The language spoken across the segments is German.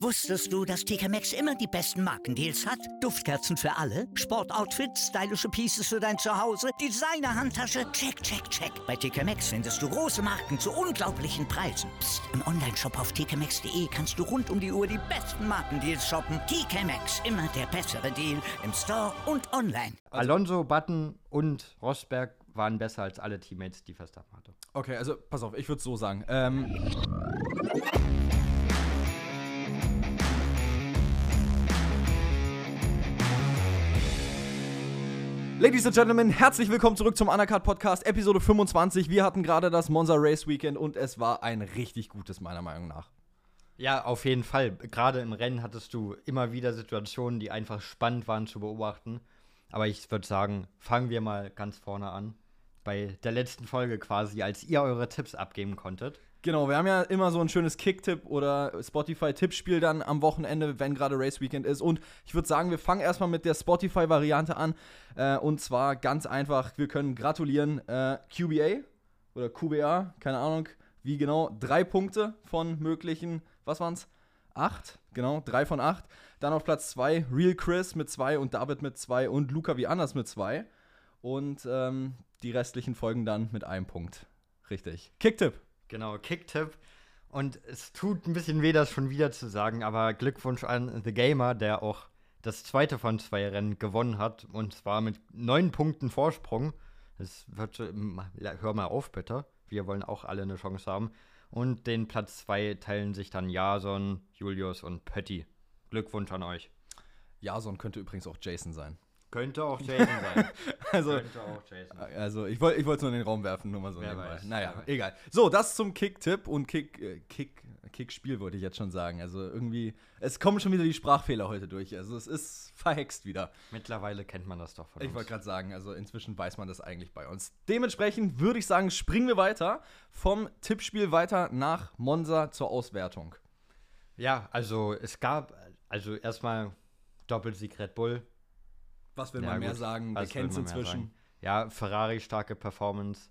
Wusstest du, dass TK Maxx immer die besten Markendeals hat? Duftkerzen für alle, Sportoutfits, stylische Pieces für dein Zuhause, Designer-Handtasche, check, check, check. Bei TK Maxx findest du große Marken zu unglaublichen Preisen. Psst. Im Onlineshop auf tkmaxx.de kannst du rund um die Uhr die besten Markendeals shoppen. TK Maxx, immer der bessere Deal im Store und online. Alonso, Button und Rosberg waren besser als alle Teammates, die Verstappen hatte. Okay, also pass auf, ich würde es so sagen. Ladies and Gentlemen, herzlich willkommen zurück zum Undercut Podcast, Episode 25. Wir hatten gerade das Monza Race Weekend und es war ein richtig gutes, meiner Meinung nach. Ja, auf jeden Fall. Gerade im Rennen hattest du immer wieder Situationen, die einfach spannend waren zu beobachten. Aber ich würde sagen, fangen wir mal ganz vorne an. Bei der letzten Folge quasi, als ihr eure Tipps abgeben konntet. Genau, wir haben ja immer so ein schönes Kick-Tipp oder Spotify-Tippspiel dann am Wochenende, wenn gerade Race Weekend ist. Und ich würde sagen, wir fangen erstmal mit der Spotify-Variante an. Und zwar ganz einfach, wir können gratulieren. QBA oder QBA, keine Ahnung, wie genau. 3 Punkte von möglichen, was waren's? 8, genau, 3 von 8. Dann auf Platz 2 Real Chris mit 2 und David mit 2 und Luca wie anders mit 2. Und die restlichen folgen dann mit 1 Punkt. Richtig. Kick-Tipp. Genau, Kick-Tipp. Und es tut ein bisschen weh, das schon wieder zu sagen, aber Glückwunsch an The Gamer, der auch das zweite von 2 Rennen gewonnen hat. Und zwar mit 9 Punkten Vorsprung. Das wird so, hör mal auf, bitte. Wir wollen auch alle eine Chance haben. Und den Platz 2 teilen sich dann Jason, Julius und Pötti. Glückwunsch an euch. Jason könnte übrigens auch Jason sein. Könnte auch Jason sein. Also ich wollte es nur in den Raum werfen, nur mal so nebenbei. Naja, egal. So, das zum Kick-Tipp und Kick-Spiel wollte ich jetzt schon sagen. Also irgendwie, es kommen schon wieder die Sprachfehler heute durch. Also es ist verhext wieder. Mittlerweile kennt man das doch von uns. Ich wollte gerade sagen, also inzwischen weiß man das eigentlich bei uns. Dementsprechend würde ich sagen, springen wir weiter vom Tippspiel weiter nach Monza zur Auswertung. Ja, also es gab, erstmal Doppelsieg Red Bull. Was will man mehr sagen? Wir kennen es inzwischen. Ja, Ferrari starke Performance.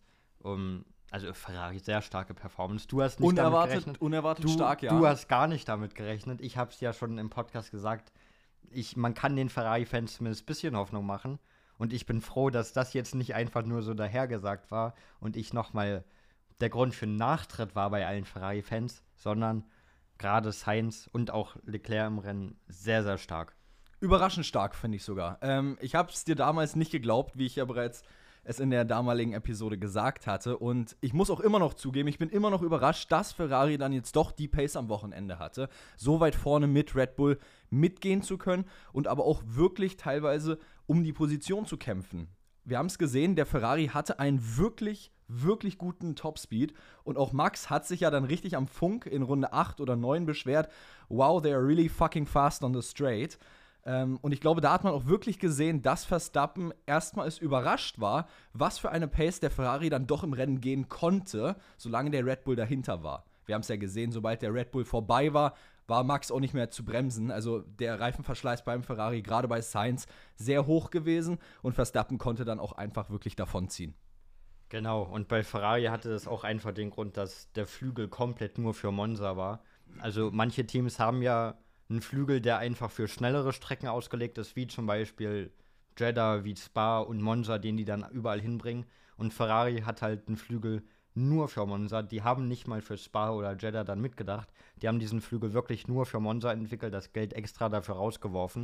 Also Ferrari sehr starke Performance. Du hast nicht damit gerechnet. Unerwartet stark, ja. Du hast gar nicht damit gerechnet. Ich habe es ja schon im Podcast gesagt. Man kann den Ferrari-Fans zumindest ein bisschen Hoffnung machen. Und ich bin froh, dass das jetzt nicht einfach nur so dahergesagt war und ich nochmal der Grund für einen Nachtritt war bei allen Ferrari-Fans, sondern gerade Sainz und auch Leclerc im Rennen sehr, sehr stark. Überraschend stark, finde ich sogar. Ich habe es dir damals nicht geglaubt, wie ich ja bereits es in der damaligen Episode gesagt hatte. Und ich muss auch immer noch zugeben, ich bin immer noch überrascht, dass Ferrari dann jetzt doch die Pace am Wochenende hatte, so weit vorne mit Red Bull mitgehen zu können und aber auch wirklich teilweise um die Position zu kämpfen. Wir haben es gesehen, der Ferrari hatte einen wirklich, wirklich guten Topspeed. Und auch Max hat sich ja dann richtig am Funk in Runde 8 oder 9 beschwert. Wow, they are really fucking fast on the straight. Und ich glaube, da hat man auch wirklich gesehen, dass Verstappen erstmals überrascht war, was für eine Pace der Ferrari dann doch im Rennen gehen konnte, solange der Red Bull dahinter war. Wir haben es ja gesehen, sobald der Red Bull vorbei war, war Max auch nicht mehr zu bremsen. Also der Reifenverschleiß beim Ferrari, gerade bei Sainz, sehr hoch gewesen und Verstappen konnte dann auch einfach wirklich davonziehen. Genau, und bei Ferrari hatte das auch einfach den Grund, dass der Flügel komplett nur für Monza war. Also manche Teams haben ja einen Flügel, der einfach für schnellere Strecken ausgelegt ist, wie zum Beispiel Jeddah, wie Spa und Monza, den die dann überall hinbringen. Und Ferrari hat halt einen Flügel nur für Monza. Die haben nicht mal für Spa oder Jeddah dann mitgedacht. Die haben diesen Flügel wirklich nur für Monza entwickelt, das Geld extra dafür rausgeworfen.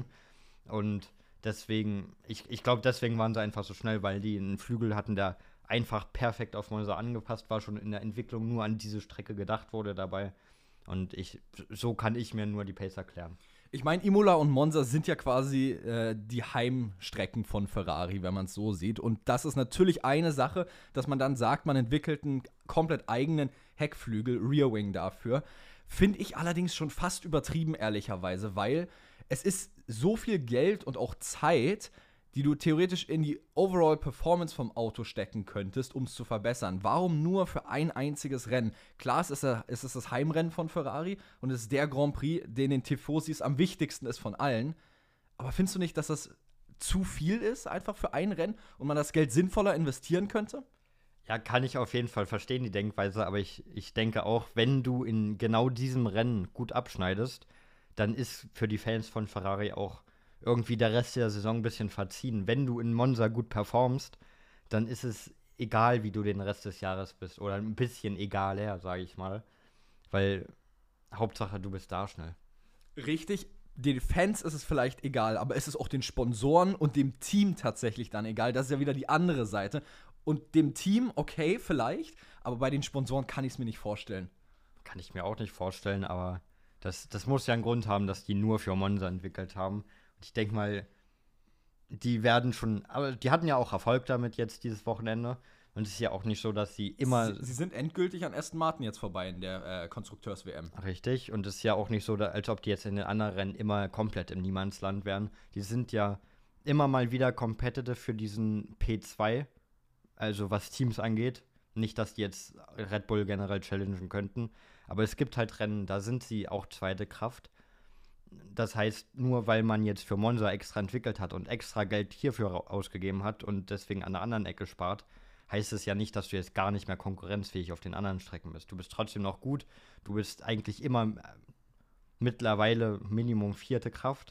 Und deswegen, ich glaube, deswegen waren sie einfach so schnell, weil die einen Flügel hatten, der einfach perfekt auf Monza angepasst war, schon in der Entwicklung nur an diese Strecke gedacht wurde dabei. Und so kann ich mir nur die Pace erklären. Ich meine, Imola und Monza sind ja quasi die Heimstrecken von Ferrari, wenn man es so sieht. Und das ist natürlich eine Sache, dass man dann sagt, man entwickelt einen komplett eigenen Heckflügel, Rear Wing dafür. Finde ich allerdings schon fast übertrieben, ehrlicherweise, weil es ist so viel Geld und auch Zeit, die du theoretisch in die Overall-Performance vom Auto stecken könntest, um es zu verbessern. Warum nur für ein einziges Rennen? Klar, es ist das Heimrennen von Ferrari und es ist der Grand Prix, den Tifosis am wichtigsten ist von allen. Aber findest du nicht, dass das zu viel ist, einfach für ein Rennen und man das Geld sinnvoller investieren könnte? Ja, kann ich auf jeden Fall verstehen, die Denkweise, aber ich denke auch, wenn du in genau diesem Rennen gut abschneidest, dann ist für die Fans von Ferrari auch irgendwie der Rest der Saison ein bisschen verziehen. Wenn du in Monza gut performst, dann ist es egal, wie du den Rest des Jahres bist. Oder ein bisschen egaler, sage ich mal. Weil Hauptsache, du bist da schnell. Richtig, den Fans ist es vielleicht egal, aber es ist auch den Sponsoren und dem Team tatsächlich dann egal. Das ist ja wieder die andere Seite. Und dem Team, okay, vielleicht, aber bei den Sponsoren kann ich es mir nicht vorstellen. Kann ich mir auch nicht vorstellen, aber das muss ja einen Grund haben, dass die nur für Monza entwickelt haben. Und ich denke mal, die werden schon, aber die hatten ja auch Erfolg damit jetzt dieses Wochenende. Und es ist ja auch nicht so, dass sie immer. Sie sind endgültig an Aston Martin jetzt vorbei in der Konstrukteurs-WM. Richtig, und es ist ja auch nicht so, als ob die jetzt in den anderen Rennen immer komplett im Niemandsland wären. Die sind ja immer mal wieder competitive für diesen P2, also was Teams angeht. Nicht, dass die jetzt Red Bull generell challengen könnten, aber es gibt halt Rennen, da sind sie auch zweite Kraft. Das heißt, nur weil man jetzt für Monza extra entwickelt hat und extra Geld hierfür ausgegeben hat und deswegen an der anderen Ecke spart, heißt es ja nicht, dass du jetzt gar nicht mehr konkurrenzfähig auf den anderen Strecken bist. Du bist trotzdem noch gut. Du bist eigentlich immer mittlerweile Minimum 4. Kraft.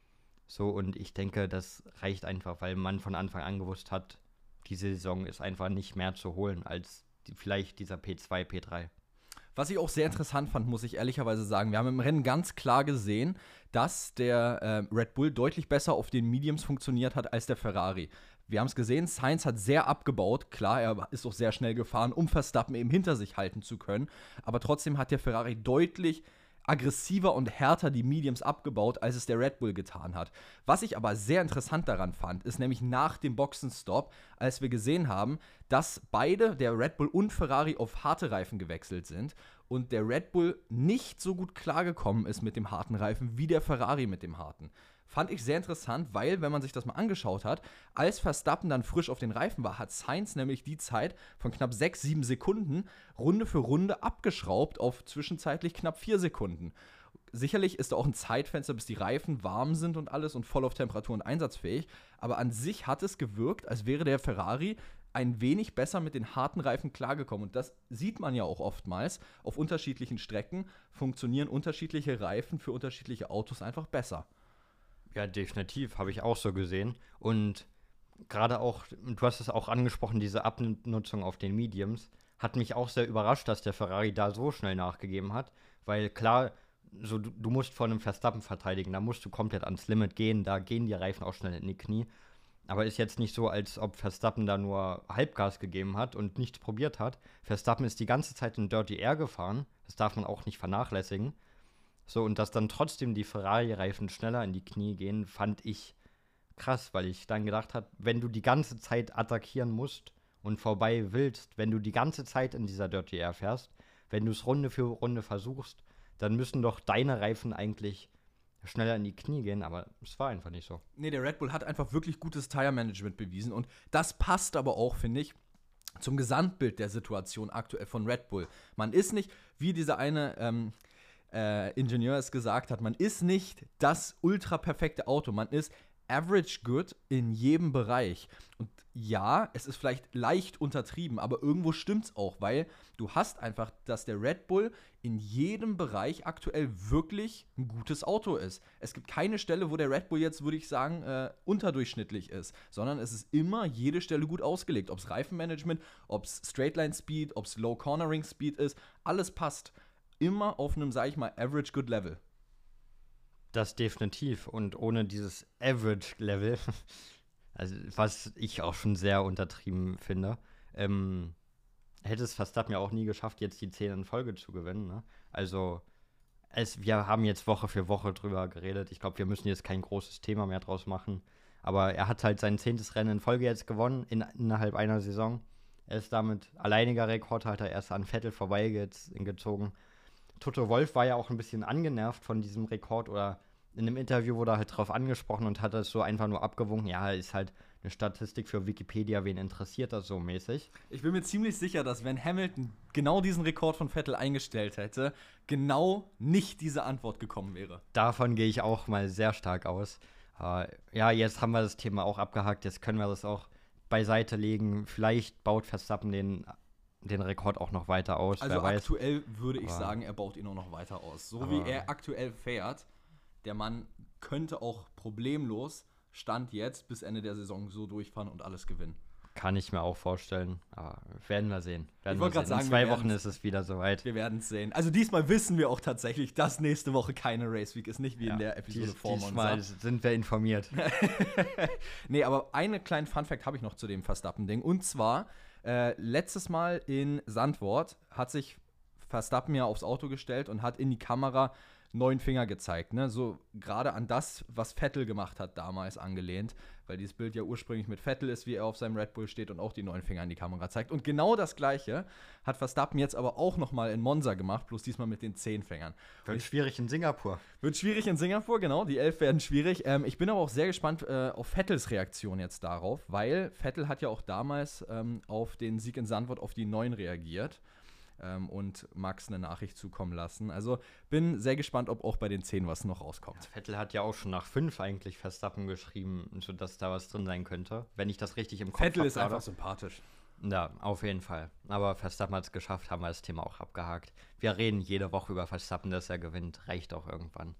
So, und ich denke, das reicht einfach, weil man von Anfang an gewusst hat, diese Saison ist einfach nicht mehr zu holen als vielleicht dieser P2, P3. Was ich auch sehr interessant fand, muss ich ehrlicherweise sagen, wir haben im Rennen ganz klar gesehen, dass der Red Bull deutlich besser auf den Mediums funktioniert hat als der Ferrari. Wir haben es gesehen, Sainz hat sehr abgebaut. Klar, er ist auch sehr schnell gefahren, um Verstappen eben hinter sich halten zu können. Aber trotzdem hat der Ferrari deutlich aggressiver und härter die Mediums abgebaut, als es der Red Bull getan hat. Was ich aber sehr interessant daran fand, ist nämlich nach dem Boxenstopp, als wir gesehen haben, dass beide, der Red Bull und Ferrari, auf harte Reifen gewechselt sind und der Red Bull nicht so gut klargekommen ist mit dem harten Reifen wie der Ferrari mit dem harten. Fand ich sehr interessant, weil, wenn man sich das mal angeschaut hat, als Verstappen dann frisch auf den Reifen war, hat Sainz nämlich die Zeit von knapp 6-7 Sekunden Runde für Runde abgeschraubt auf zwischenzeitlich knapp 4 Sekunden. Sicherlich ist da auch ein Zeitfenster, bis die Reifen warm sind und alles und voll auf Temperatur und einsatzfähig, aber an sich hat es gewirkt, als wäre der Ferrari ein wenig besser mit den harten Reifen klargekommen. Und das sieht man ja auch oftmals. Auf unterschiedlichen Strecken funktionieren unterschiedliche Reifen für unterschiedliche Autos einfach besser. Ja, definitiv, habe ich auch so gesehen. Und gerade auch, du hast es auch angesprochen, diese Abnutzung auf den Mediums, hat mich auch sehr überrascht, dass der Ferrari da so schnell nachgegeben hat. Weil klar, so, du musst vor einem Verstappen verteidigen, da musst du komplett ans Limit gehen, da gehen die Reifen auch schnell in die Knie. Aber ist jetzt nicht so, als ob Verstappen da nur Halbgas gegeben hat und nichts probiert hat. Verstappen ist die ganze Zeit in Dirty Air gefahren, das darf man auch nicht vernachlässigen. So, und dass dann trotzdem die Ferrari-Reifen schneller in die Knie gehen, fand ich krass, weil ich dann gedacht habe, wenn du die ganze Zeit attackieren musst und vorbei willst, wenn du die ganze Zeit in dieser Dirty Air fährst, wenn du es Runde für Runde versuchst, dann müssen doch deine Reifen eigentlich schneller in die Knie gehen, aber es war einfach nicht so. Nee, der Red Bull hat einfach wirklich gutes Tire-Management bewiesen und das passt aber auch, finde ich, zum Gesamtbild der Situation aktuell von Red Bull. Man ist nicht, wie dieser eine Ingenieur es gesagt hat, man ist nicht das ultra perfekte Auto, man ist average good in jedem Bereich. Und ja, es ist vielleicht leicht untertrieben, aber irgendwo stimmt's auch, weil du hast einfach, dass der Red Bull in jedem Bereich aktuell wirklich ein gutes Auto ist. Es gibt keine Stelle, wo der Red Bull jetzt, würde ich sagen, unterdurchschnittlich ist, sondern es ist immer jede Stelle gut ausgelegt. Ob es Reifenmanagement, ob es Straightline Speed, ob es Low Cornering Speed ist, alles passt. Immer auf einem, sag ich mal, average good Level. Das definitiv. Und ohne dieses Average Level, also was ich auch schon sehr untertrieben finde, hätte es Verstappen ja auch nie geschafft, jetzt die 10 in Folge zu gewinnen. Ne? Also, wir haben jetzt Woche für Woche drüber geredet. Ich glaube, wir müssen jetzt kein großes Thema mehr draus machen. Aber er hat halt sein 10. Rennen in Folge jetzt gewonnen, innerhalb einer Saison. Er ist damit alleiniger Rekordhalter, er ist an Vettel vorbeigezogen. Toto Wolff war ja auch ein bisschen angenervt von diesem Rekord oder in einem Interview wurde er halt drauf angesprochen und hat das so einfach nur abgewunken. Ja, ist halt eine Statistik für Wikipedia, wen interessiert das so mäßig. Ich bin mir ziemlich sicher, dass wenn Hamilton genau diesen Rekord von Vettel eingestellt hätte, genau nicht diese Antwort gekommen wäre. Davon gehe ich auch mal sehr stark aus. Ja, jetzt haben wir das Thema auch abgehakt, jetzt können wir das auch beiseite legen. Vielleicht baut Verstappen den Rekord auch noch weiter aus. Also aktuell würde ich sagen, er baut ihn auch noch weiter aus. So wie er aktuell fährt, der Mann könnte auch problemlos, Stand jetzt, bis Ende der Saison so durchfahren und alles gewinnen. Kann ich mir auch vorstellen, aber werden wir sehen. Ich wollte gerade sagen, in 2 Wochen ist es wieder soweit. Wir werden es sehen. Also diesmal wissen wir auch tatsächlich, dass nächste Woche keine Race Week ist, nicht wie in der Episode vor Monza. Diesmal sind wir informiert. Nee, aber einen kleinen Funfact habe ich noch zu dem Verstappen-Ding. Und zwar, letztes Mal in Zandvoort hat sich Verstappen ja aufs Auto gestellt und hat in die Kamera 9 Finger gezeigt, ne? So gerade an das, was Vettel gemacht hat damals angelehnt, weil dieses Bild ja ursprünglich mit Vettel ist, wie er auf seinem Red Bull steht und auch die 9 Finger in die Kamera zeigt. Und genau das Gleiche hat Verstappen jetzt aber auch nochmal in Monza gemacht, bloß diesmal mit den 10 Fingern. Wird schwierig in Singapur. Wird schwierig in Singapur, genau, die 11 werden schwierig. Ich bin aber auch sehr gespannt auf Vettels Reaktion jetzt darauf, weil Vettel hat ja auch damals auf den Sieg in Zandvoort auf die 9 reagiert. Und Max eine Nachricht zukommen lassen. Also bin sehr gespannt, ob auch bei den 10 was noch rauskommt. Ja, Vettel hat ja auch schon nach 5 eigentlich Verstappen geschrieben, sodass da was drin sein könnte, wenn ich das richtig im Kopf habe. Vettel ist einfach sympathisch. Ja, auf jeden Fall. Aber Verstappen hat es geschafft, haben wir das Thema auch abgehakt. Wir reden jede Woche über Verstappen, dass er gewinnt. Reicht auch irgendwann.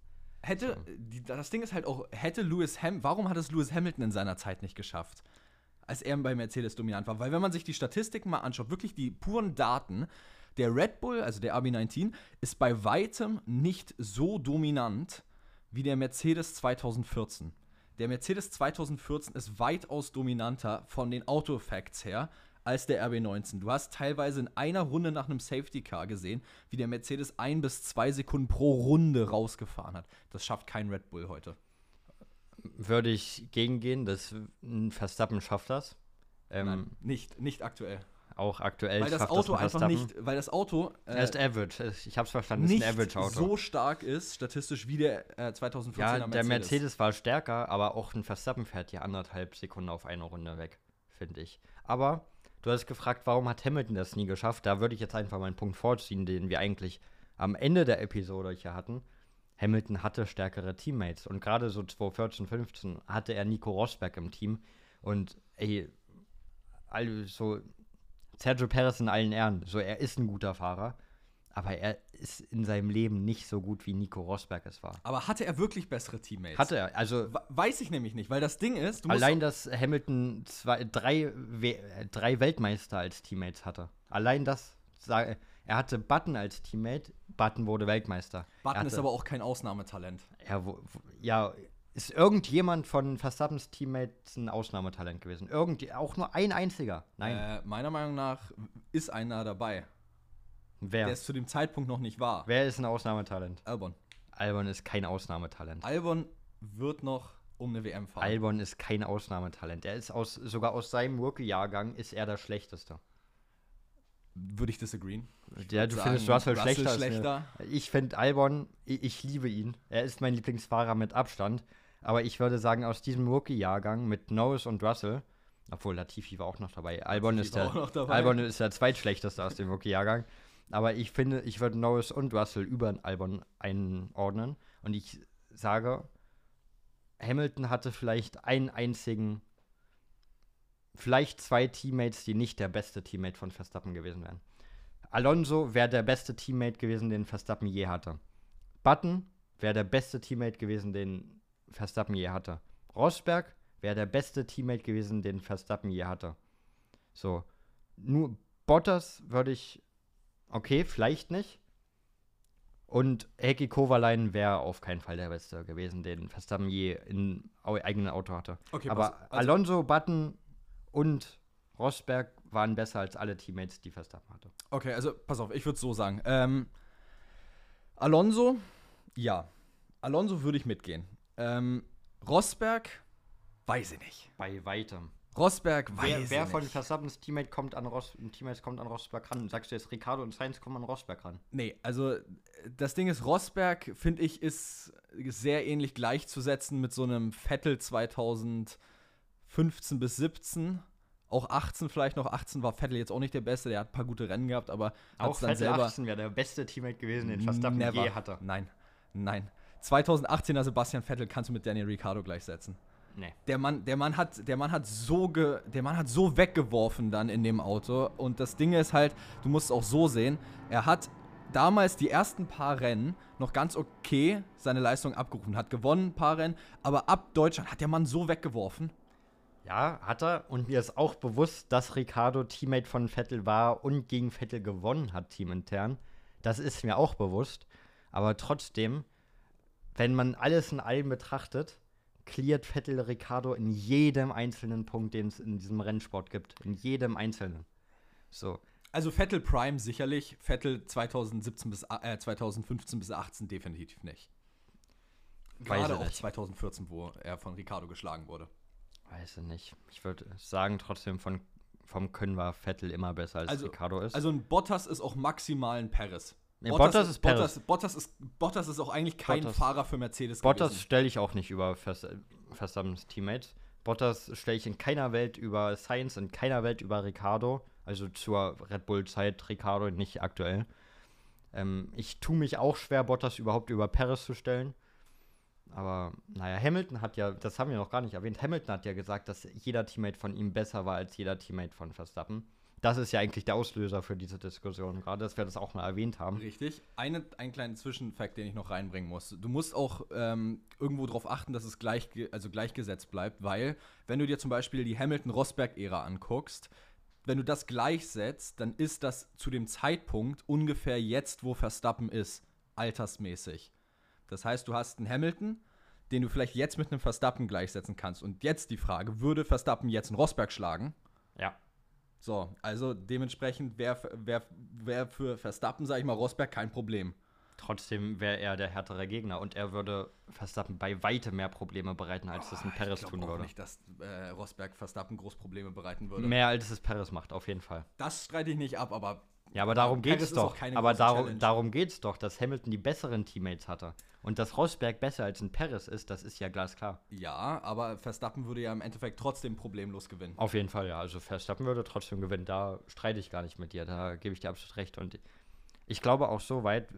Das Ding ist halt auch, warum hat es Lewis Hamilton in seiner Zeit nicht geschafft, als er bei Mercedes dominant war? Weil wenn man sich die Statistiken mal anschaut, wirklich die puren Daten, der Red Bull, also der RB19, ist bei weitem nicht so dominant wie der Mercedes 2014. Der Mercedes 2014 ist weitaus dominanter von den Auto-Facts her als der RB19. Du hast teilweise in einer Runde nach einem Safety Car gesehen, wie der Mercedes 1 bis 2 Sekunden pro Runde rausgefahren hat. Das schafft kein Red Bull heute. Würde ich gegengehen, dass Verstappen schafft das. Nein, nicht aktuell. Auch aktuell weil das schafft Auto das einfach nicht, weil das Auto ist Average. Ich hab's verstanden, nicht ist ein Average-Auto. so stark ist, statistisch wie der 2014er Ja, Mercedes. der Mercedes war stärker, aber auch ein Verstappen fährt ja 1,5 Sekunden auf eine Runde weg, finde ich. Aber du hast gefragt, warum hat Hamilton das nie geschafft? Da würde ich jetzt einfach mal einen Punkt vorziehen, den wir eigentlich am Ende der Episode hier hatten. Hamilton hatte stärkere Teammates und gerade so 2014, 15 hatte er Nico Rosberg im Team und also Sergio Perez in allen Ehren, so er ist ein guter Fahrer, aber er ist in seinem Leben nicht so gut, wie Nico Rosberg es war. Aber hatte er wirklich bessere Teammates? Hatte er, also weiß ich nämlich nicht, weil das Ding ist, allein, dass Hamilton drei Weltmeister als Teammates hatte. Allein das, er hatte Button als Teammate, Button wurde Weltmeister. Button ist aber auch kein Ausnahmetalent. Ist irgendjemand von Verstappens Teammates ein Ausnahmetalent gewesen? Auch nur ein einziger? Nein. Meiner Meinung nach ist einer dabei. Wer? Der es zu dem Zeitpunkt noch nicht war. Wer ist ein Ausnahmetalent? Albon. Albon ist kein Ausnahmetalent. Albon wird noch um eine WM fahren. Albon ist kein Ausnahmetalent. Er ist sogar aus seinem Rookie-Jahrgang ist er der Schlechteste. Würde ich disagreeen. Ja, du findest Russell schlechter. Ich finde Albon, ich liebe ihn. Er ist mein Lieblingsfahrer mit Abstand. Aber ich würde sagen, aus diesem Rookie-Jahrgang mit Norris und Russell, obwohl Latifi war auch noch dabei. Albon ist der zweitschlechteste aus dem Rookie-Jahrgang. Aber ich finde, ich würde Norris und Russell über Albon einordnen. Und ich sage, Hamilton hatte vielleicht vielleicht 2 Teammates, die nicht der beste Teammate von Verstappen gewesen wären. Alonso wäre der beste Teammate gewesen, den Verstappen je hatte. Button wäre der beste Teammate gewesen, den Verstappen je hatte. Rosberg wäre der beste Teammate gewesen, den Verstappen je hatte. So, nur Bottas würde ich, okay, vielleicht nicht. Und Heikki Kovalainen wäre auf keinen Fall der Beste gewesen, den Verstappen je im eigenen Auto hatte. Okay, aber Alonso, Button und Rosberg waren besser als alle Teammates, die Verstappen hatte. Okay, also pass auf, ich würde es so sagen. Alonso, ja. Alonso würde ich mitgehen. Rosberg, weiß ich nicht. Bei weitem. Rosberg, weiß ich nicht. Wer von Verstappens Teammates kommt an Rosberg ran? Sagst du jetzt, Ricardo und Sainz kommen an Rosberg ran? Nee, also das Ding ist, Rosberg, finde ich, ist sehr ähnlich gleichzusetzen mit so einem Vettel 2015 bis 17. Auch 18 vielleicht noch. 18 war Vettel jetzt auch nicht der Beste. Der hat ein paar gute Rennen gehabt, aber auch Vettel selber 18 wäre der beste Teammate gewesen, den Verstappen je hatte. Nein. 2018er Sebastian Vettel kannst du mit Daniel Ricciardo gleichsetzen. Nee. Der Mann hat so weggeworfen dann in dem Auto. Und das Ding ist halt, du musst es auch so sehen, er hat damals die ersten paar Rennen noch ganz okay seine Leistung abgerufen, hat gewonnen, ein paar Rennen, aber ab Deutschland hat der Mann so weggeworfen. Ja, hat er. Und mir ist auch bewusst, dass Ricciardo Teammate von Vettel war und gegen Vettel gewonnen hat, teamintern. Das ist mir auch bewusst. Aber trotzdem, wenn man alles in allem betrachtet, cleart Vettel Ricciardo in jedem einzelnen Punkt, den es in diesem Rennsport gibt. In jedem einzelnen. So. Also Vettel Prime sicherlich, Vettel 2015 bis 2018 definitiv nicht. Gerade auch 2014, wo er von Ricciardo geschlagen wurde. Weiß ich nicht. Ich würde sagen, trotzdem vom Können war Vettel immer besser als Ricciardo ist. Also ein Bottas ist auch maximal ein Perez. Nee, Bottas ist Perez. Bottas ist auch eigentlich kein Fahrer für Mercedes Bottas stelle ich auch nicht über Verstappens Teammates. Bottas stelle ich in keiner Welt über Sainz, in keiner Welt über Ricciardo. Also zur Red Bull-Zeit Ricciardo nicht aktuell. Ich tue mich auch schwer, Bottas überhaupt über Perez zu stellen. Aber naja, Hamilton hat ja, das haben wir noch gar nicht erwähnt, Hamilton hat ja gesagt, dass jeder Teammate von ihm besser war als jeder Teammate von Verstappen. Das ist ja eigentlich der Auslöser für diese Diskussion, gerade dass wir das auch mal erwähnt haben. Richtig. Einen kleinen Zwischenfakt, den ich noch reinbringen muss. Du musst auch irgendwo darauf achten, dass es gleichgesetzt bleibt, weil, wenn du dir zum Beispiel die Hamilton-Rosberg-Ära anguckst, wenn du das gleichsetzt, dann ist das zu dem Zeitpunkt ungefähr jetzt, wo Verstappen ist, altersmäßig. Das heißt, du hast einen Hamilton, den du vielleicht jetzt mit einem Verstappen gleichsetzen kannst. Und jetzt die Frage, würde Verstappen jetzt einen Rosberg schlagen? Ja. So, also dementsprechend wäre für Verstappen, sag ich mal, Rosberg kein Problem. Trotzdem wäre er der härtere Gegner und er würde Verstappen bei weitem mehr Probleme bereiten, als das ein Perez tun würde. Ich glaube nicht, dass Rosberg Verstappen groß Probleme bereiten würde. Mehr als es Perez macht, auf jeden Fall. Das streite ich nicht ab, aber ja, aber darum geht's doch. Aber darum geht's doch, dass Hamilton die besseren Teammates hatte. Und dass Rosberg besser als ein Perez ist, das ist ja glasklar. Ja, aber Verstappen würde ja im Endeffekt trotzdem problemlos gewinnen. Auf jeden Fall, ja. Also Verstappen würde trotzdem gewinnen. Da streite ich gar nicht mit dir. Da gebe ich dir absolut recht. Und ich glaube auch so weit,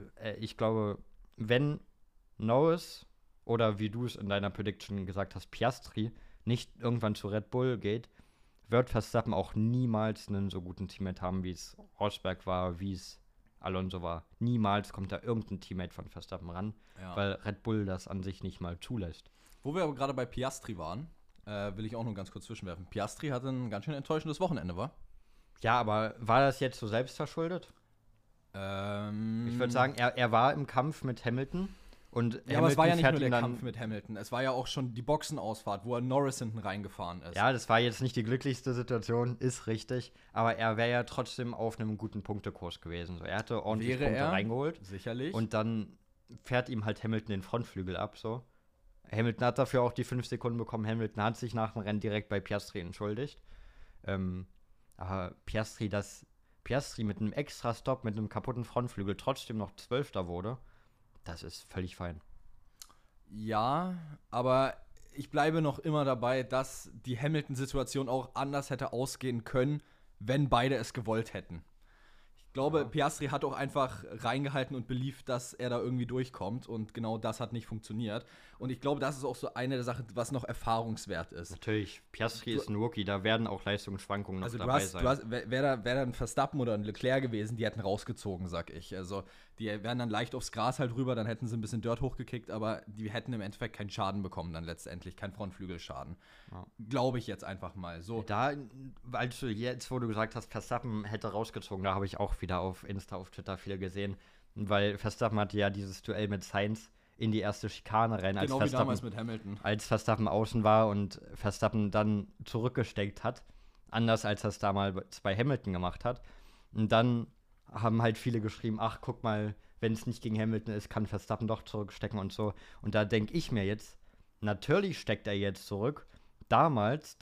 wenn Norris oder wie du es in deiner Prediction gesagt hast, Piastri nicht irgendwann zu Red Bull geht, wird Verstappen auch niemals einen so guten Teammate haben, wie es Rosberg war, wie es Alonso war. Niemals kommt da irgendein Teammate von Verstappen ran, weil Red Bull das an sich nicht mal zulässt. Wo wir aber gerade bei Piastri waren, will ich auch nur ganz kurz zwischenwerfen. Piastri hatte ein ganz schön enttäuschendes Wochenende, wa? Ja, aber war das jetzt so selbstverschuldet? Ich würde sagen, er war im Kampf mit Hamilton. Und ja, aber es war ja nicht nur der Kampf mit Hamilton. Es war ja auch schon die Boxenausfahrt, wo er Norris hinten reingefahren ist. Ja, das war jetzt nicht die glücklichste Situation, ist richtig. Aber er wäre ja trotzdem auf einem guten Punktekurs gewesen. So, er hatte ordentlich Punkte reingeholt. Sicherlich. Und dann fährt ihm halt Hamilton den Frontflügel ab. So. Hamilton hat dafür auch die 5 Sekunden bekommen. Hamilton hat sich nach dem Rennen direkt bei Piastri entschuldigt. Aber Piastri mit einem extra Stop, mit einem kaputten Frontflügel trotzdem noch 12. wurde, das ist völlig fein. Ja, aber ich bleibe noch immer dabei, dass die Hamilton-Situation auch anders hätte ausgehen können, wenn beide es gewollt hätten. Ich glaube, Piastri hat auch einfach reingehalten und beliebt, dass er da irgendwie durchkommt. Und genau das hat nicht funktioniert. Und ich glaube, das ist auch so eine der Sachen, was noch erfahrungswert ist. Natürlich, Piastri ist ein Rookie, da werden auch Leistungsschwankungen noch dabei sein. Wäre da ein Verstappen oder ein Leclerc gewesen, die hätten rausgezogen, sag ich. Also die wären dann leicht aufs Gras halt rüber, dann hätten sie ein bisschen Dirt hochgekickt, aber die hätten im Endeffekt keinen Schaden bekommen dann letztendlich, keinen Frontflügelschaden. Ja. Glaube ich jetzt einfach mal. So. Da, als du jetzt, wo du gesagt hast, Verstappen hätte rausgezogen, da habe ich auch wieder auf Insta, auf Twitter viel gesehen, weil Verstappen hatte ja dieses Duell mit Sainz in die erste Schikane rein, genau wie damals mit Hamilton. Als Verstappen außen war und Verstappen dann zurückgesteckt hat, anders als er es damals bei Hamilton gemacht hat. Und dann haben halt viele geschrieben, ach, guck mal, wenn es nicht gegen Hamilton ist, kann Verstappen doch zurückstecken und so. Und da denke ich mir jetzt, natürlich steckt er jetzt zurück. Damals,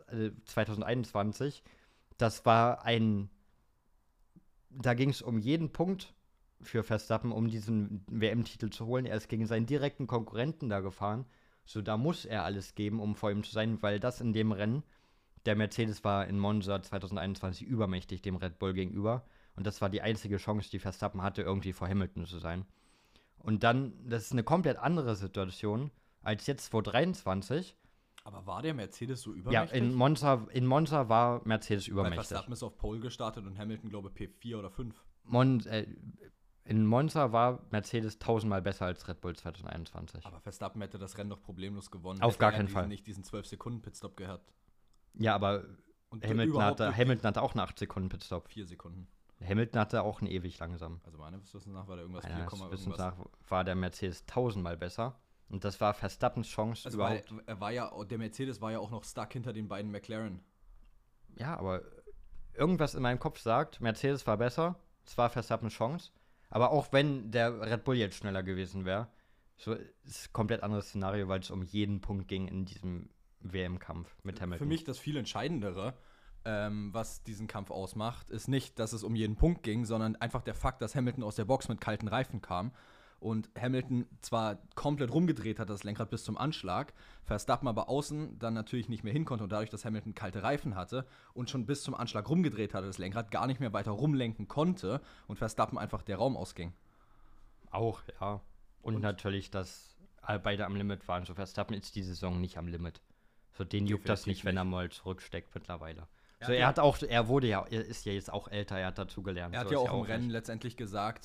2021, das war da ging es um jeden Punkt für Verstappen, um diesen WM-Titel zu holen. Er ist gegen seinen direkten Konkurrenten da gefahren. So, da muss er alles geben, um vor ihm zu sein, weil das in dem Rennen, der Mercedes war in Monza 2021 übermächtig dem Red Bull gegenüber. Und das war die einzige Chance, die Verstappen hatte, irgendwie vor Hamilton zu sein. Und dann, das ist eine komplett andere Situation als jetzt 2023. Aber war der Mercedes so übermächtig? Ja, in Monza war Mercedes übermächtig. Weil Verstappen ist auf Pole gestartet und Hamilton, glaube ich, P4 oder 5. in Monza war Mercedes 1000-mal besser als Red Bull 2021. Aber Verstappen hätte das Rennen doch problemlos gewonnen. Auf hätte gar er keinen Fall. nicht diesen 12-Sekunden-Pitstop gehabt. Ja, aber Und Hamilton überhaupt hatte auch einen 8-Sekunden-Pitstop. 4 Sekunden. Hamilton hatte auch einen ewig langsam. Also meines Wissens nach war der irgendwas Meines 4, Wissens irgendwas. nach war der Mercedes 1000-mal besser. Und das war Verstappens Chance Also überhaupt. der Mercedes war ja auch noch stuck hinter den beiden McLaren. Ja, aber irgendwas in meinem Kopf sagt, Mercedes war besser. Es war Verstappens Chance. Aber auch wenn der Red Bull jetzt schneller gewesen wäre, so ist ein komplett anderes Szenario, weil es um jeden Punkt ging in diesem WM-Kampf mit Hamilton. Für mich das viel Entscheidendere, was diesen Kampf ausmacht, ist nicht, dass es um jeden Punkt ging, sondern einfach der Fakt, dass Hamilton aus der Box mit kalten Reifen kam und Hamilton zwar komplett rumgedreht hat, das Lenkrad bis zum Anschlag, Verstappen aber außen dann natürlich nicht mehr hin konnte und dadurch, dass Hamilton kalte Reifen hatte und schon bis zum Anschlag rumgedreht hatte, das Lenkrad gar nicht mehr weiter rumlenken konnte und Verstappen einfach der Raum ausging. Auch, ja. Und natürlich, dass beide am Limit waren. So Verstappen ist die Saison nicht am Limit. So den juckt das Definitiv nicht, wenn er mal zurücksteckt mittlerweile. Ja, So, ja. er ist ja jetzt auch älter, er hat dazu gelernt. Er hat so ja ist auch im Rennen nicht. letztendlich gesagt,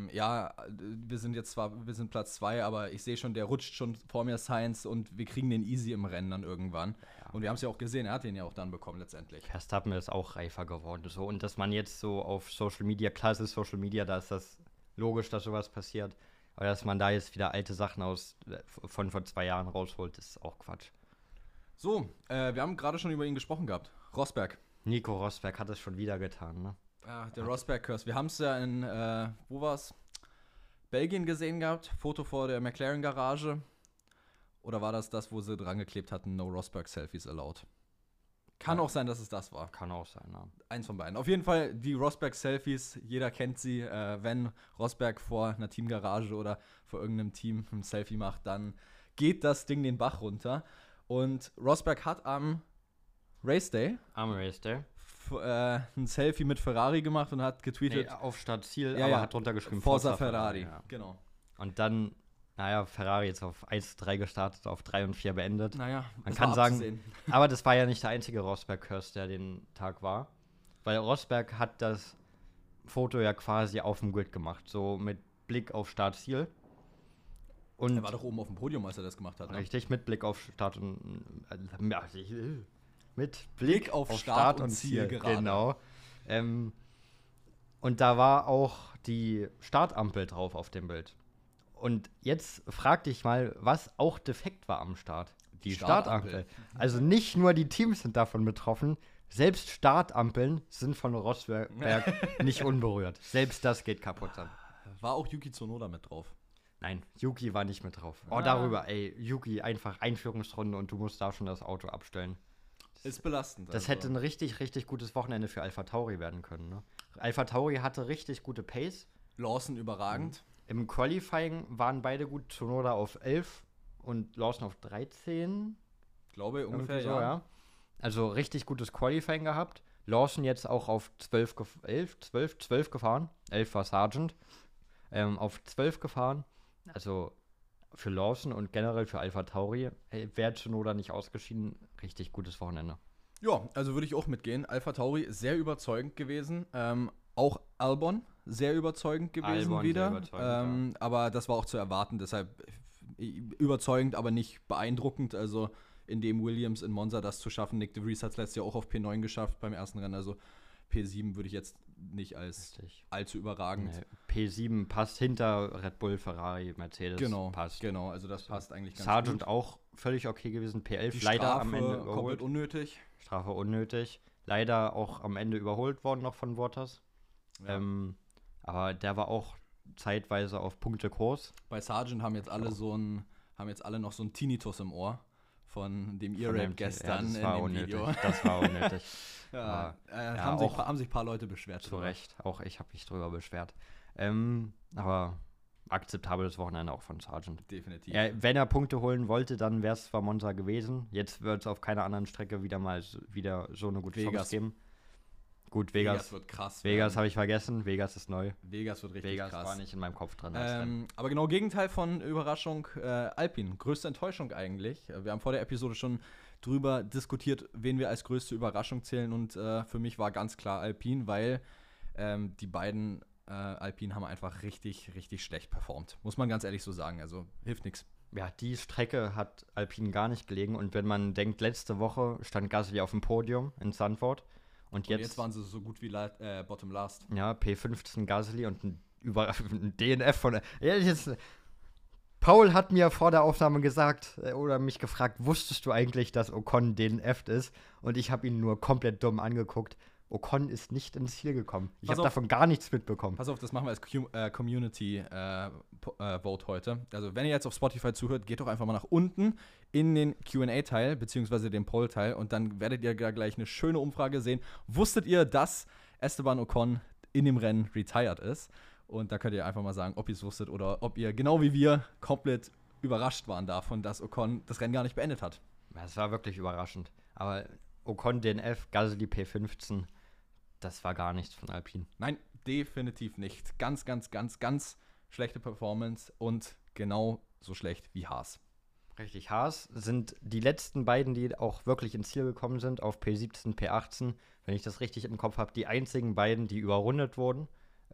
wir sind Platz 2, aber ich sehe schon, der rutscht schon vor mir Sainz und wir kriegen den easy im Rennen dann irgendwann. Ja. Und wir haben es ja auch gesehen, er hat den ja auch dann bekommen letztendlich. Verstappen ist auch reifer geworden. So. Und dass man jetzt so auf Social Media, klar ist Social Media, da ist das logisch, dass sowas passiert. Aber dass man da jetzt wieder alte Sachen von vor 2 Jahren rausholt, ist auch Quatsch. So, wir haben gerade schon über ihn gesprochen gehabt. Rosberg. Nico Rosberg hat es schon wieder getan, ne? Ja, der Rosberg-Curse. Wir haben es ja in, wo war's? Belgien gesehen gehabt. Foto vor der McLaren-Garage. Oder war das, wo sie dran geklebt hatten, No Rosberg-Selfies allowed? Kann Ja. auch sein, dass es das war. Kann auch sein, ne? Eins von beiden. Auf jeden Fall die Rosberg-Selfies, jeder kennt sie. Wenn Rosberg vor einer Teamgarage oder vor irgendeinem Team ein Selfie macht, dann geht das Ding den Bach runter. Und Rosberg hat am Race Day Am Race Day. ein Selfie mit Ferrari gemacht und hat getweetet, auf Startziel, Ja, aber ja. hat drunter geschrieben Forza Ferrari. Ja. Genau. Und dann, Ferrari jetzt auf 1-3 gestartet, auf 3 und 4 beendet. Naja, Man es kann war sagen, abzusehen. aber das war ja nicht der einzige Rosberg-Curse, der den Tag war. Weil Rosberg hat das Foto ja quasi auf dem Grid gemacht, so mit Blick auf Startziel. Und Er war doch oben auf dem Podium, als er das gemacht hat. Ne? richtig, mit Blick auf Start und mit Blick auf Start und Ziel gerade. Genau. Und da war auch die Startampel drauf auf dem Bild. Und jetzt frag dich mal, was auch defekt war am Start. Die Startampel. Startampel. Also nicht nur die Teams sind davon betroffen, selbst Startampeln sind von Rosberg nicht unberührt. Selbst das geht kaputt dann. War auch Yuki Tsunoda mit drauf. Nein, Yuki war nicht mit drauf. Oh, Ah. darüber, Yuki, einfach Einführungsrunde und du musst da schon das Auto abstellen. Ist belastend. Das hätte ein richtig, richtig gutes Wochenende für AlphaTauri werden können. Ne? AlphaTauri hatte richtig gute Pace. Lawson überragend. Im Qualifying waren beide gut. Tsunoda auf 11 und Lawson auf 13. Glaube ungefähr, Irgendwie so, ja. Also richtig gutes Qualifying gehabt. Lawson jetzt auch auf 12 gefahren. 11 war Sargent. Auf 12 gefahren. Also für Lawson und generell für AlphaTauri wäre Tsunoda nicht ausgeschieden. Richtig gutes Wochenende. Ja, also würde ich auch mitgehen. AlphaTauri sehr überzeugend gewesen. Auch Albon sehr überzeugend gewesen Albon wieder. sehr überzeugend, Aber das war auch zu erwarten. Deshalb überzeugend, aber nicht beeindruckend. Also in dem Williams in Monza das zu schaffen. Nick de Vries hat es letztes Jahr auch auf P9 geschafft beim ersten Rennen. Also P7 würde ich jetzt nicht als allzu überragend. Nee, P7 passt hinter Red Bull, Ferrari, Mercedes. Genau, passt. genau. Also das passt eigentlich ganz Sargent gut. auch völlig okay gewesen. P11 Die leider Strafe am Ende komplett überholt. unnötig. Strafe unnötig. Leider auch am Ende überholt worden noch von Bottas. Ja. Aber der war auch zeitweise auf Punktekurs. Bei Sargent haben jetzt alle noch so einen Tinnitus im Ohr von dem Ear-Rape gestern das war in dem unnötig. Video. Das war unnötig. Ja, Aber, haben sich ein paar Leute beschwert. Zu drüber. Recht. Auch ich habe mich drüber beschwert. Aber akzeptables Wochenende auch von Sargent. Definitiv. Wenn er Punkte holen wollte, dann wäre es zwar Monza gewesen. Jetzt wird es auf keiner anderen Strecke wieder so eine gute Vegas. Chance geben. Gut, Vegas wird krass. Vegas habe ich vergessen. Vegas ist neu. Vegas wird richtig Vegas krass. war nicht in meinem Kopf drin. als Rennen. Aber genau Gegenteil von Überraschung, Alpine. Größte Enttäuschung eigentlich. Wir haben vor der Episode schon drüber diskutiert, wen wir als größte Überraschung zählen. Und für mich war ganz klar Alpine, weil die beiden Alpine haben einfach richtig, richtig schlecht performt. Muss man ganz ehrlich so sagen. Also hilft nichts. Ja, die Strecke hat Alpine gar nicht gelegen. Und wenn man denkt, letzte Woche stand Gasly auf dem Podium in Zandvoort. Und jetzt waren sie so gut wie Bottom Last. Ja, P15 Gasly und ein DNF von. Paul hat mir vor der Aufnahme gesagt oder mich gefragt, wusstest du eigentlich, dass Ocon DNF ist? Und ich habe ihn nur komplett dumm angeguckt. Ocon ist nicht ins Ziel gekommen. Ich habe davon gar nichts mitbekommen. Pass auf, das machen wir als Community Vote heute. Also wenn ihr jetzt auf Spotify zuhört, geht doch einfach mal nach unten in den Q&A-Teil, beziehungsweise den Poll-Teil und dann werdet ihr da gleich eine schöne Umfrage sehen. Wusstet ihr, dass Esteban Ocon in dem Rennen retired ist? Und da könnt ihr einfach mal sagen, ob ihr es wusstet oder ob ihr genau wie wir komplett überrascht waren davon, dass Ocon das Rennen gar nicht beendet hat. Ja, es war wirklich überraschend. Aber Ocon DNF, Gasly P15, das war gar nichts von Alpine. Nein, definitiv nicht. Ganz, ganz, ganz, ganz schlechte Performance und genau so schlecht wie Haas. Richtig, Haas sind die letzten beiden, die auch wirklich ins Ziel gekommen sind, auf P17, P18. Wenn ich das richtig im Kopf habe, die einzigen beiden, die überrundet wurden.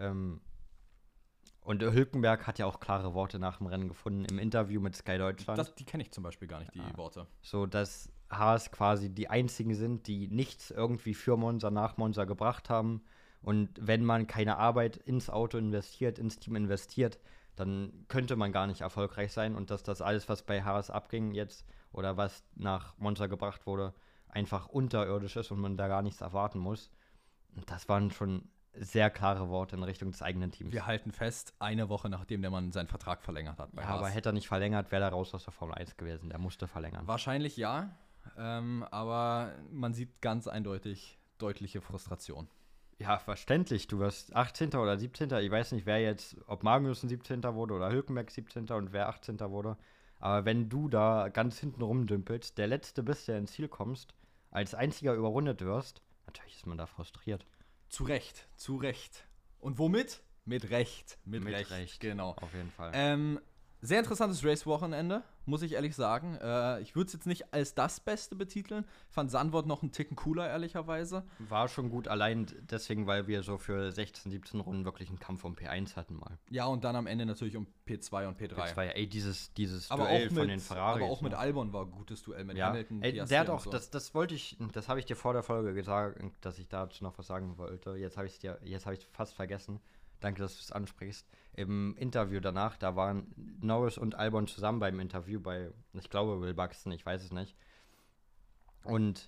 Und Hülkenberg hat ja auch klare Worte nach dem Rennen gefunden im Interview mit Sky Deutschland. Die kenne ich zum Beispiel gar nicht, die Worte. So, dass Haas quasi die einzigen sind, die nichts irgendwie für Monza nach Monza gebracht haben. Und wenn man keine Arbeit ins Auto investiert, ins Team investiert, dann könnte man gar nicht erfolgreich sein. Und dass das alles, was bei Haas abging jetzt oder was nach Monza gebracht wurde, einfach unterirdisch ist und man da gar nichts erwarten muss. Und das waren schon sehr klare Worte in Richtung des eigenen Teams. Wir halten fest, eine Woche nachdem der Mann seinen Vertrag verlängert hat bei Haas. Aber hätte er nicht verlängert, wäre er raus aus der Formel 1 gewesen. Der musste verlängern. Wahrscheinlich ja, aber man sieht ganz eindeutig deutliche Frustration. Ja, verständlich. Du wirst 18. oder 17. Ich weiß nicht, wer jetzt, ob Magnussen 17. wurde oder Hülkenberg 17. und wer 18. wurde. Aber wenn du da ganz hinten rumdümpelst, der Letzte bist, der ins Ziel kommst, als einziger überrundet wirst, natürlich ist man da frustriert. Zu Recht, zu Recht. Und womit? Mit Recht. Mit Recht, genau. Auf jeden Fall. Sehr interessantes Race-Wochenende, muss ich ehrlich sagen. Ich würde es jetzt nicht als das Beste betiteln. Fand Zandvoort noch einen Ticken cooler, ehrlicherweise. War schon gut, allein deswegen, weil wir so für 16, 17 Runden wirklich einen Kampf um P1 hatten mal. Ja, und dann am Ende natürlich um P2 und P3. P2, ey, dieses aber Duell auch mit, von den Ferraris. Aber auch mit Albon war ein gutes Duell mit Hamilton. Ey, der hat auch, das habe ich dir vor der Folge gesagt, dass ich dazu noch was sagen wollte. Jetzt habe ich es fast vergessen. Danke, dass du es ansprichst. Im Interview danach, da waren Norris und Albon zusammen beim Interview bei, ich glaube, Will Buxton, ich weiß es nicht. Und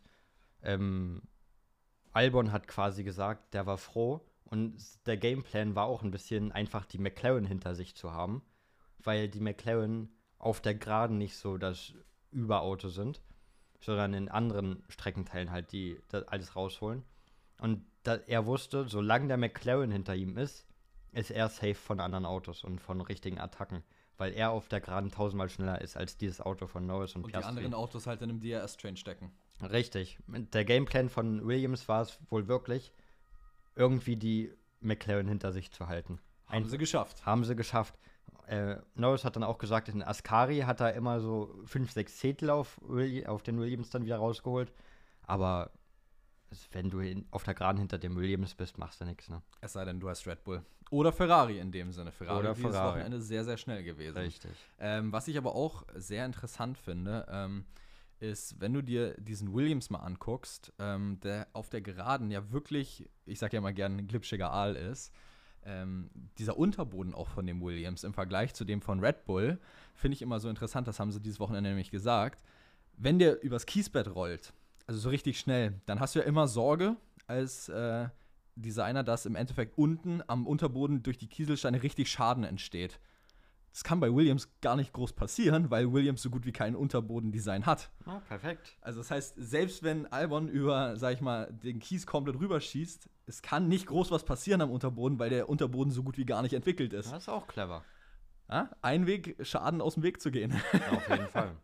Albon hat quasi gesagt, der war froh und der Gameplan war auch ein bisschen einfach, die McLaren hinter sich zu haben, weil die McLaren auf der Geraden nicht so das Überauto sind, sondern in anderen Streckenteilen halt die das alles rausholen. Und er wusste, solange der McLaren hinter ihm ist er safe von anderen Autos und von richtigen Attacken, weil er auf der Geraden 1000-mal schneller ist als dieses Auto von Norris und Piastri. Und die anderen Autos halt in einem DRS-Train stecken. Richtig. Der Gameplan von Williams war es wohl wirklich, irgendwie die McLaren hinter sich zu halten. Haben sie geschafft. Haben sie geschafft. Norris hat dann auch gesagt, in Ascari hat er immer so 5, 6 Zehntel auf den Williams dann wieder rausgeholt. Aber wenn du auf der Geraden hinter dem Williams bist, machst du nichts, ne? Es sei denn, du hast Red Bull. Oder Ferrari in dem Sinne. Ferrari. Dieses Wochenende sehr, sehr schnell gewesen. Richtig. Was ich aber auch sehr interessant finde, ist, wenn du dir diesen Williams mal anguckst, der auf der Geraden ja wirklich, ich sag ja mal gerne, ein glitschiger Aal ist. Dieser Unterboden auch von dem Williams im Vergleich zu dem von Red Bull, finde ich immer so interessant, das haben sie dieses Wochenende nämlich gesagt. Wenn der übers Kiesbett rollt, also so richtig schnell, dann hast du ja immer Sorge als Designer, dass im Endeffekt unten am Unterboden durch die Kieselsteine richtig Schaden entsteht. Das kann bei Williams gar nicht groß passieren, weil Williams so gut wie kein Unterbodendesign hat. Oh, perfekt. Also das heißt, selbst wenn Albon über, sag ich mal, den Kies komplett rüberschießt, es kann nicht groß was passieren am Unterboden, weil der Unterboden so gut wie gar nicht entwickelt ist. Das ist auch clever. Ja? Ein Weg, Schaden aus dem Weg zu gehen. Auf jeden Fall.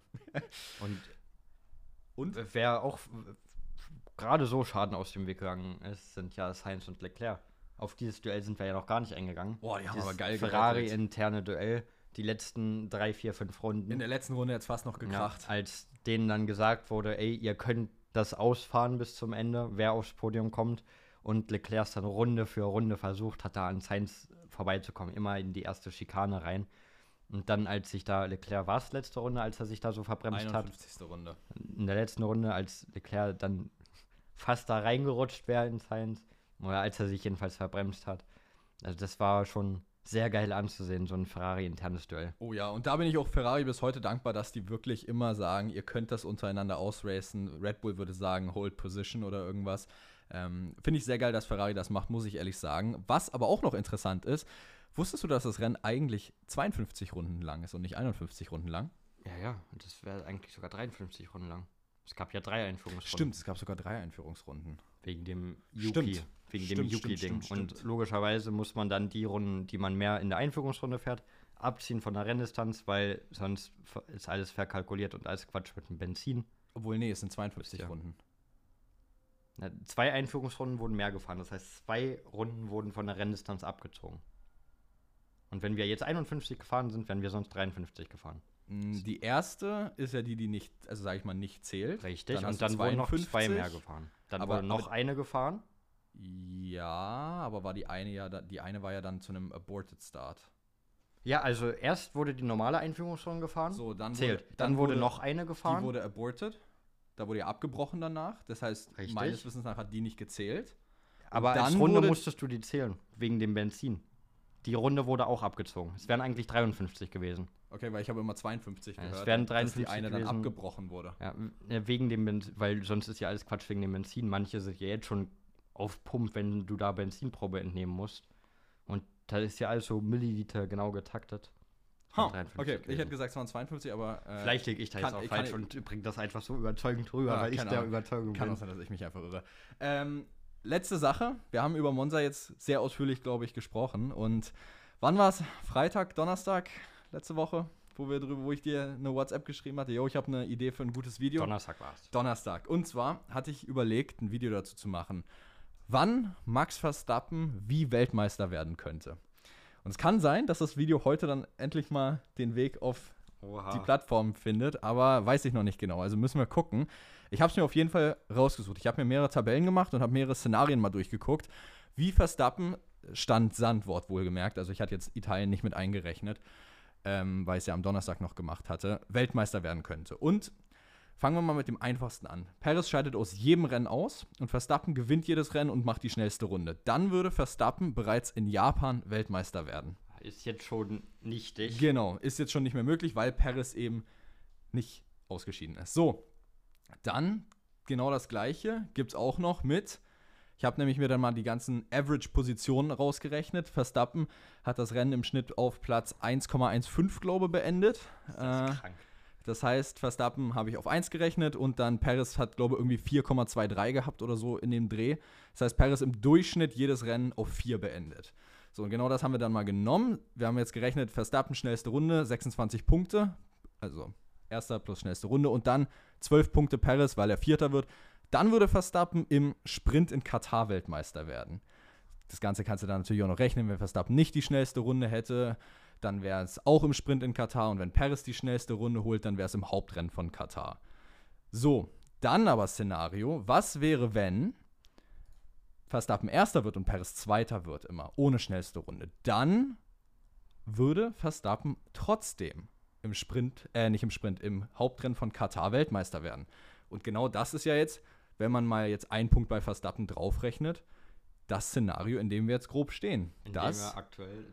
Und wer auch gerade so Schaden aus dem Weg gegangen ist, sind ja Sainz und Leclerc. Auf dieses Duell sind wir ja noch gar nicht eingegangen. Boah, die haben aber geil Ferrari-interne Duell, die letzten 3, 4, 5 Runden. In der letzten Runde jetzt fast noch gekracht. Ja, als denen dann gesagt wurde, ey, ihr könnt das ausfahren bis zum Ende, wer aufs Podium kommt. und Leclerc es dann Runde für Runde versucht hat, da an Sainz vorbeizukommen, immer in die erste Schikane rein. Und dann, als sich da Leclerc war es letzte Runde, als er sich da so verbremst 51. Runde. in der letzten Runde, als Leclerc dann fast da reingerutscht wäre in Sainz, oder als er sich jedenfalls verbremst hat. Also das war schon sehr geil anzusehen, so ein Ferrari-internes Duell. Oh ja, und da bin ich auch Ferrari bis heute dankbar, dass die wirklich immer sagen, ihr könnt das untereinander ausracen. Red Bull würde sagen, hold position oder irgendwas. Finde ich sehr geil, dass Ferrari das macht, muss ich ehrlich sagen. Was aber auch noch interessant ist, wusstest du, dass das Rennen eigentlich 52 Runden lang ist und nicht 51 Runden lang? Ja, und das wäre eigentlich sogar 53 Runden lang. Es gab ja 3 Einführungsrunden. Stimmt, es gab sogar 3 Einführungsrunden. Wegen dem Stimmt. Yuki-Ding. Stimmt. Und logischerweise muss man dann die Runden, die man mehr in der Einführungsrunde fährt, abziehen von der Renndistanz, weil sonst ist alles verkalkuliert und alles Quatsch mit dem Benzin. Obwohl, nee, es sind 52 Runden. 2 Einführungsrunden wurden mehr gefahren. Das heißt, 2 Runden wurden von der Renndistanz abgezogen. Und wenn wir jetzt 51 gefahren sind, wären wir sonst 53 gefahren. Die erste ist ja die nicht, also sage ich mal, nicht zählt. Richtig, Dann und hast du dann wurden noch 52. 2 mehr gefahren. Dann wurde noch eine gefahren. Ja, aber war die eine war ja dann zu einem Aborted Start. Ja, also erst wurde die normale Einführungsrunde gefahren. So, dann zählt. Dann wurde noch eine gefahren. Die wurde aborted. Da wurde ja abgebrochen danach. Das heißt, Richtig. meines Wissens nach hat die nicht gezählt. Aber als Runde musstest du die zählen, wegen dem Benzin. Die Runde wurde auch abgezogen. Es wären eigentlich 53 gewesen. Okay, weil ich habe immer 52 gehört. Es wären 53 dass die eine gewesen. dann abgebrochen wurde. Ja, wegen dem Benzin, weil sonst ist ja alles Quatsch wegen dem Benzin. Manche sind ja jetzt schon auf Pump, wenn du da Benzinprobe entnehmen musst. Und da ist ja alles so Milliliter genau getaktet. Okay, ich hätte gesagt, es waren 52, aber vielleicht liege ich da jetzt auch falsch und bringe das einfach so überzeugend rüber, weil ich der Überzeugung bin. Kann auch sein, dass ich mich einfach irre. Letzte Sache. Wir haben über Monza jetzt sehr ausführlich, glaube ich, gesprochen. Und wann war es? Freitag, Donnerstag, letzte Woche, wo ich dir eine WhatsApp geschrieben hatte. Ich habe eine Idee für ein gutes Video. Donnerstag war es. Donnerstag. Und zwar hatte ich überlegt, ein Video dazu zu machen, wann Max Verstappen wie Weltmeister werden könnte. Und es kann sein, dass das Video heute dann endlich mal den Weg auf die Plattform findet, aber weiß ich noch nicht genau. Also müssen wir gucken. Ich habe es mir auf jeden Fall rausgesucht. Ich habe mir mehrere Tabellen gemacht und habe mehrere Szenarien mal durchgeguckt, wie Verstappen, Stand Sandwort wohlgemerkt, also ich hatte jetzt Italien nicht mit eingerechnet, weil ich es ja am Donnerstag noch gemacht hatte, Weltmeister werden könnte. Und fangen wir mal mit dem einfachsten an. Perez scheidet aus jedem Rennen aus und Verstappen gewinnt jedes Rennen und macht die schnellste Runde. Dann würde Verstappen bereits in Japan Weltmeister werden. Ist jetzt schon nichtig. Genau, ist jetzt schon nicht mehr möglich, weil Perez eben nicht ausgeschieden ist. So, dann genau das Gleiche gibt es auch noch mit. Ich habe nämlich mir dann mal die ganzen Average-Positionen rausgerechnet. Verstappen hat das Rennen im Schnitt auf Platz 1,15, glaube ich, beendet. Das ist krank. Das heißt, Verstappen habe ich auf 1 gerechnet und dann Perez hat, glaube ich, irgendwie 4,23 gehabt oder so in dem Dreh. Das heißt, Perez im Durchschnitt jedes Rennen auf 4 beendet. So, und genau das haben wir dann mal genommen. Wir haben jetzt gerechnet, Verstappen schnellste Runde, 26 Punkte. Also erster plus schnellste Runde und dann 12 Punkte Perez, weil er Vierter wird. Dann würde Verstappen im Sprint in Katar Weltmeister werden. Das Ganze kannst du dann natürlich auch noch rechnen, wenn Verstappen nicht die schnellste Runde hätte, dann wäre es auch im Sprint in Katar. Und wenn Perez die schnellste Runde holt, dann wäre es im Hauptrennen von Katar. So, dann aber Szenario, was wäre, wenn Verstappen Erster wird und Perez Zweiter wird immer, ohne schnellste Runde? Dann würde Verstappen trotzdem im Hauptrennen von Katar Weltmeister werden. Und genau das ist ja jetzt, wenn man mal jetzt einen Punkt bei Verstappen draufrechnet, das Szenario, in dem wir jetzt grob stehen. Das ist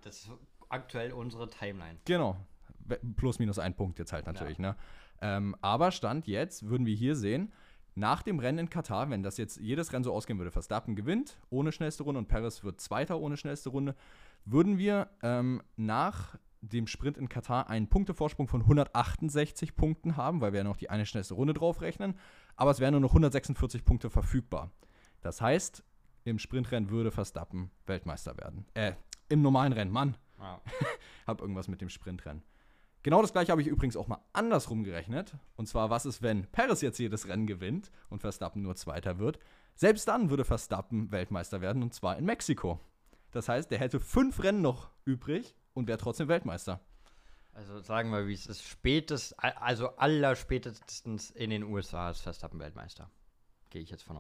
aktuell unsere Timeline. Genau. Plus minus ein Punkt jetzt halt natürlich. Ja. Ne? Aber Stand jetzt würden wir hier sehen, nach dem Rennen in Katar, wenn das jetzt jedes Rennen so ausgehen würde, Verstappen gewinnt ohne schnellste Runde und Perez wird Zweiter ohne schnellste Runde, würden wir nach dem Sprint in Katar einen Punktevorsprung von 168 Punkten haben, weil wir ja noch die eine schnellste Runde draufrechnen. Aber es wären nur noch 146 Punkte verfügbar. Das heißt, im Sprintrennen würde Verstappen Weltmeister werden. Im normalen Rennen, Mann. Wow. Hab irgendwas mit dem Sprintrennen. Genau das gleiche habe ich übrigens auch mal andersrum gerechnet. Und zwar, was ist, wenn Perez jetzt jedes Rennen gewinnt und Verstappen nur Zweiter wird? Selbst dann würde Verstappen Weltmeister werden, und zwar in Mexiko. Das heißt, der hätte 5 Rennen noch übrig und wäre trotzdem Weltmeister. Also sagen wir, wie es ist. Allerspätestens in den USA ist Verstappen Weltmeister. Gehe ich jetzt von aus.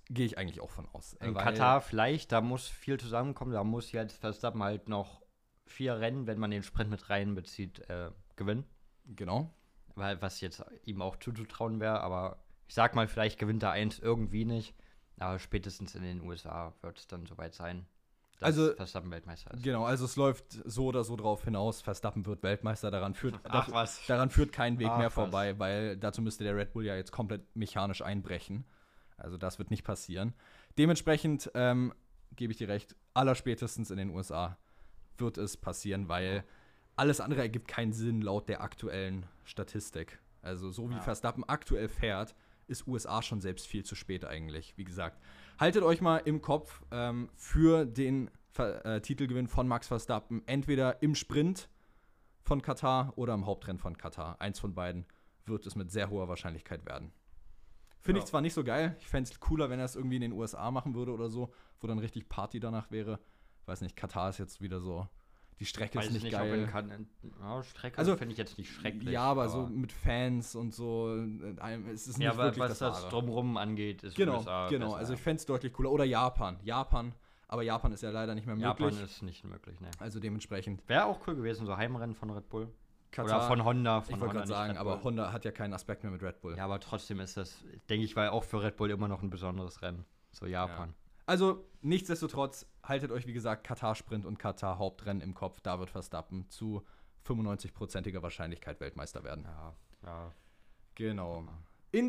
gehe ich eigentlich auch von aus. In Katar vielleicht, da muss viel zusammenkommen, da muss jetzt Verstappen halt noch 4 Rennen, wenn man den Sprint mit reinbezieht, gewinnen. Genau. Weil was jetzt ihm auch zuzutrauen wäre, aber ich sag mal, vielleicht gewinnt er 1 irgendwie nicht, aber spätestens in den USA wird es dann soweit sein, dass Verstappen Weltmeister ist. Genau, also es läuft so oder so drauf hinaus, Verstappen wird Weltmeister, daran führt kein Weg mehr vorbei, weil dazu müsste der Red Bull ja jetzt komplett mechanisch einbrechen. Also das wird nicht passieren. Dementsprechend gebe ich dir recht, allerspätestens in den USA wird es passieren, weil alles andere ergibt keinen Sinn laut der aktuellen Statistik. Also so wie Verstappen aktuell fährt, ist USA schon selbst viel zu spät eigentlich. Wie gesagt, haltet euch mal im Kopf für den Titelgewinn von Max Verstappen entweder im Sprint von Katar oder im Hauptrennen von Katar. Eins von beiden wird es mit sehr hoher Wahrscheinlichkeit werden. Finde ich zwar nicht so geil, ich fände es cooler, wenn er es irgendwie in den USA machen würde oder so, wo dann richtig Party danach wäre. Weiß nicht, Katar ist jetzt wieder so, die Strecke ist nicht geil. Strecke finde ich jetzt nicht schrecklich. Ja, aber so mit Fans und so, es ist nicht wirklich was das Drumherum angeht, ist USA besser. Also ich fände es deutlich cooler. Oder Japan, aber Japan ist ja leider nicht mehr möglich. Japan ist nicht möglich, ne. Also dementsprechend. Wäre auch cool gewesen, so Heimrennen von Red Bull. Katar, oder von Honda. Ich wollte gerade sagen, aber Honda hat ja keinen Aspekt mehr mit Red Bull. Ja, aber trotzdem ist das, denke ich, war auch für Red Bull immer noch ein besonderes Rennen. So Japan. Ja. Also, nichtsdestotrotz, haltet euch, wie gesagt, Katar-Sprint und Katar-Hauptrennen im Kopf. Da wird Verstappen zu 95%iger Wahrscheinlichkeit Weltmeister werden. Ja. Genau. In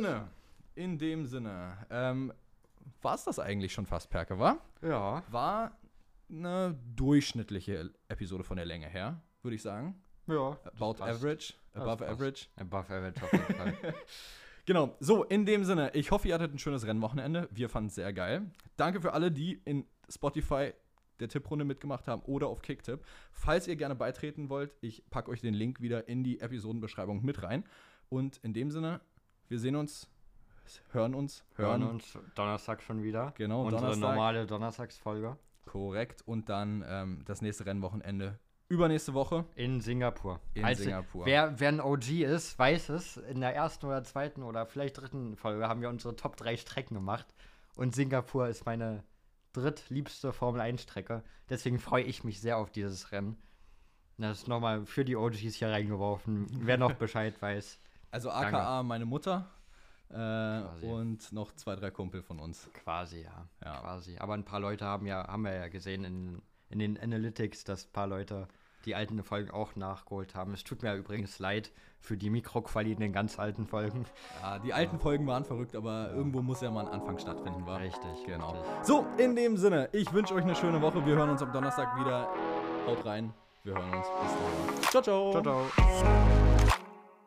dem Sinne, war es das eigentlich schon fast, Perke, wa? Ja. War eine durchschnittliche Episode von der Länge her, würde ich sagen. Ja. Above average auf jeden Fall. Genau, so, in dem Sinne, ich hoffe, ihr hattet ein schönes Rennwochenende. Wir fanden es sehr geil. Danke für alle, die in Spotify der Tipprunde mitgemacht haben oder auf Kicktipp. Falls ihr gerne beitreten wollt, ich packe euch den Link wieder in die Episodenbeschreibung mit rein. Und in dem Sinne, wir sehen uns, hören uns Donnerstag schon wieder. Genau, unsere normale Donnerstagsfolge. Korrekt. Und dann das nächste Rennwochenende übernächste Woche. In Singapur. Singapur. Wer ein OG ist, weiß es. In der ersten oder zweiten oder vielleicht dritten Folge haben wir unsere Top 3 Strecken gemacht. Und Singapur ist meine drittliebste Formel-1-Strecke. Deswegen freue ich mich sehr auf dieses Rennen. Das ist nochmal für die OGs hier reingeworfen. Wer noch Bescheid weiß. Also aka Danke. Meine Mutter und noch 2, 3 Kumpel von uns. Quasi, ja. Quasi. Aber ein paar Leute haben wir ja gesehen in den Analytics, dass ein paar Leute die alten Folgen auch nachgeholt haben. Es tut mir übrigens leid für die Mikroqualität in den ganz alten Folgen. Ja, die alten Folgen waren verrückt, aber irgendwo muss ja mal ein Anfang stattfinden, war. Richtig, genau. Richtig. So, in dem Sinne, ich wünsche euch eine schöne Woche. Wir hören uns am Donnerstag wieder. Haut rein. Wir hören uns. Bis dann. Ciao, ciao. Ciao, ciao.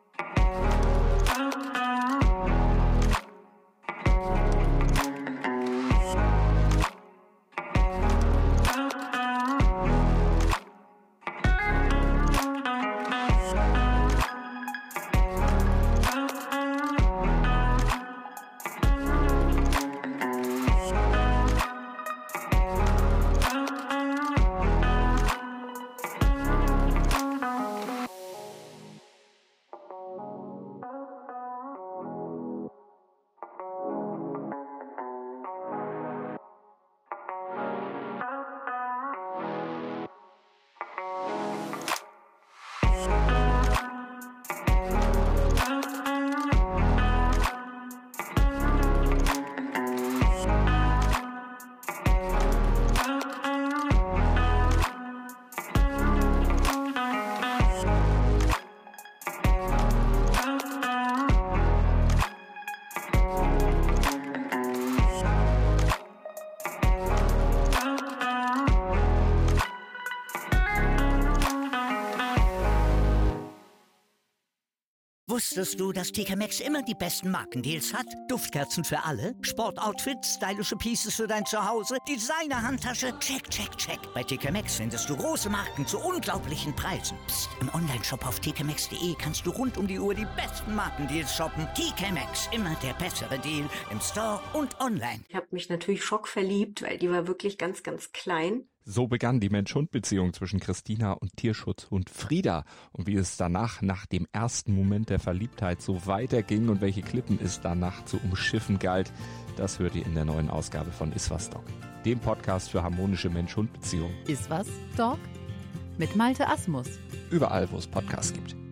Wusstest du, dass TK Maxx immer die besten Markendeals hat? Duftkerzen für alle, Sportoutfits, stylische Pieces für dein Zuhause, Designer-Handtasche, check, check, check. Bei TK Maxx findest du große Marken zu unglaublichen Preisen. Psst. Im Onlineshop auf tkmaxx.de kannst du rund um die Uhr die besten Markendeals shoppen. TK Maxx, immer der bessere Deal im Store und online. Ich habe mich natürlich schockverliebt, weil die war wirklich ganz, ganz klein. So begann die Mensch-Hund-Beziehung zwischen Christina und Tierschutzhund Frieda. Und wie es danach, nach dem ersten Moment der Verliebtheit, so weiterging und welche Klippen es danach zu umschiffen galt, das hört ihr in der neuen Ausgabe von Iswas Dog, dem Podcast für harmonische Mensch-Hund-Beziehungen. Iswas Dog? Mit Malte Asmus. Überall, wo es Podcasts gibt.